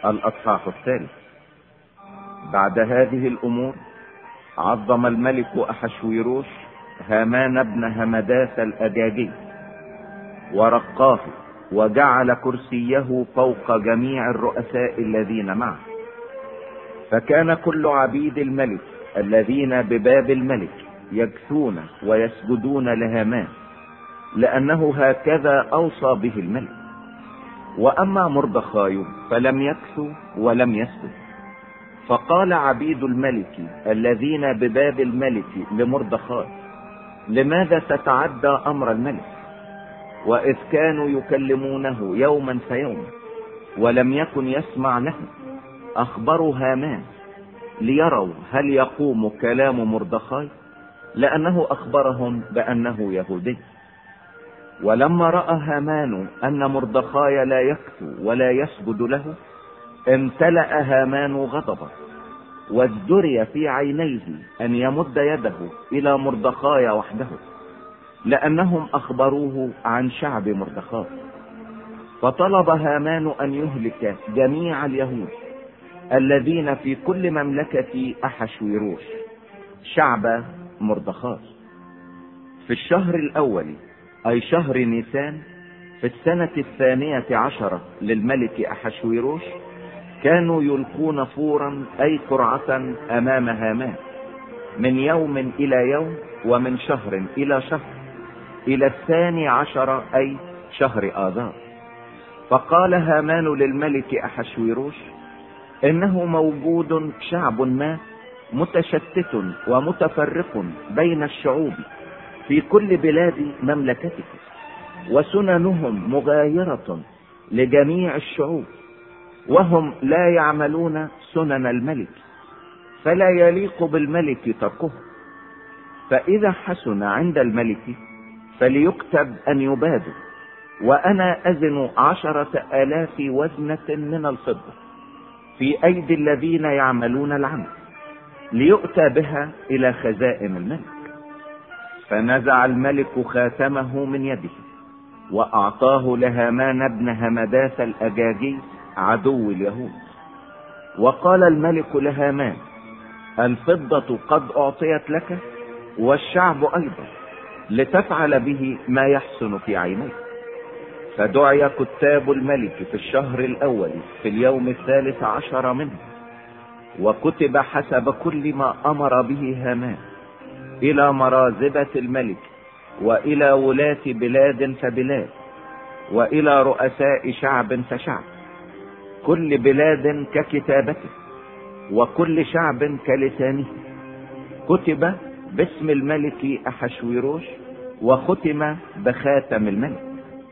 الأصحاح الثالث. بعد هذه الأمور عظم الملك أحشويروش هامان بن همداث الأجاجي ورقاه، وجعل كرسيه فوق جميع الرؤساء الذين معه. فكان كل عبيد الملك الذين بباب الملك يجثون ويسجدون لهامان، لأنه هكذا أوصى به الملك. وأما مردخاي فلم يكث ولم يسجد. فقال عبيد الملك الذين بباب الملك لمردخاي: لماذا تتعدى أمر الملك؟ وإذ كانوا يكلمونه يوما فيوما ولم يكن يسمع له، أخبروا هامان ليروا هل يقوم كلام مردخاي، لأنه أخبرهم بأنه يهودي. ولما رأى هامان أن مردخاي لا يكثو ولا يسجد له، امتلأ هامان غضبا، وازدري في عينيه أن يمد يده إلى مردخاي وحده، لأنهم أخبروه عن شعب مردخاي. فطلب هامان أن يهلك جميع اليهود الذين في كل مملكة أحشويروش شعب مردخاي. في الشهر الأول، أي شهر نيسان، في السنة 12 للملك أحشويروش، كانوا يلقون فورا أي قرعة أمام هامان من يوم إلى يوم، ومن شهر إلى شهر، إلى 12 أي شهر آذار. فقال هامان للملك أحشويروش: إنه موجود شعب ما متشتت ومتفرق بين الشعوب في كل بلاد مملكتك، وسننهم مغايرة لجميع الشعوب، وهم لا يعملون سنن الملك، فلا يليق بالملك تركه. فإذا حسن عند الملك فليكتب أن يبادوا، وأنا أزن 10,000 وزنة من الفضة في أيدي الذين يعملون العمل، ليؤتى بها إلى خزائن الملك. فنزع الملك خاتمه من يده وأعطاه لهامان بن همداث الأجاجي عدو اليهود. وقال الملك لهامان: الفضة قد أعطيت لك والشعب أيضا، لتفعل به ما يحسن في عينيك. فدعي كتاب الملك في الشهر الأول في اليوم 13 منه، وكتب حسب كل ما أمر به هامان إلى مرازبة الملك، وإلى ولاة بلاد فبلاد، وإلى رؤساء شعب فشعب، كل بلاد ككتابته وكل شعب كلسانه. كتب باسم الملك أحشويروش، وختم بخاتم الملك.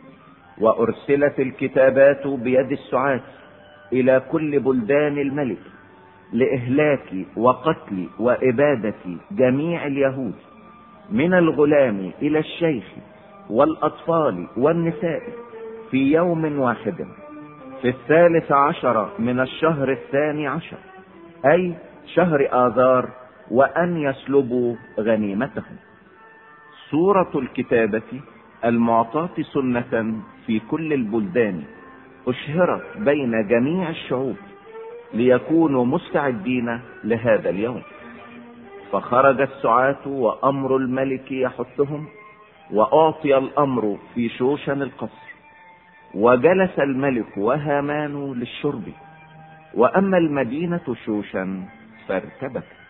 وأرسلت الكتابات بيد السعاة إلى كل بلدان الملك لإهلاك وقتل وإبادة جميع اليهود، من الغلام إلى الشيخ والأطفال والنساء، في يوم واحد، في 13 من الشهر 12، أي شهر آذار، وأن يسلبوا غنيمتهم. صورة الكتابة المعطاة سنة في كل البلدان أشهرت بين جميع الشعوب، ليكونوا مستعدين لهذا اليوم. فخرج السعاة وأمر الملك يحثهم، وأعطي الأمر في شوشن القصر. وجلس الملك وهامان للشرب، وأما المدينة شوشن فارتبكت.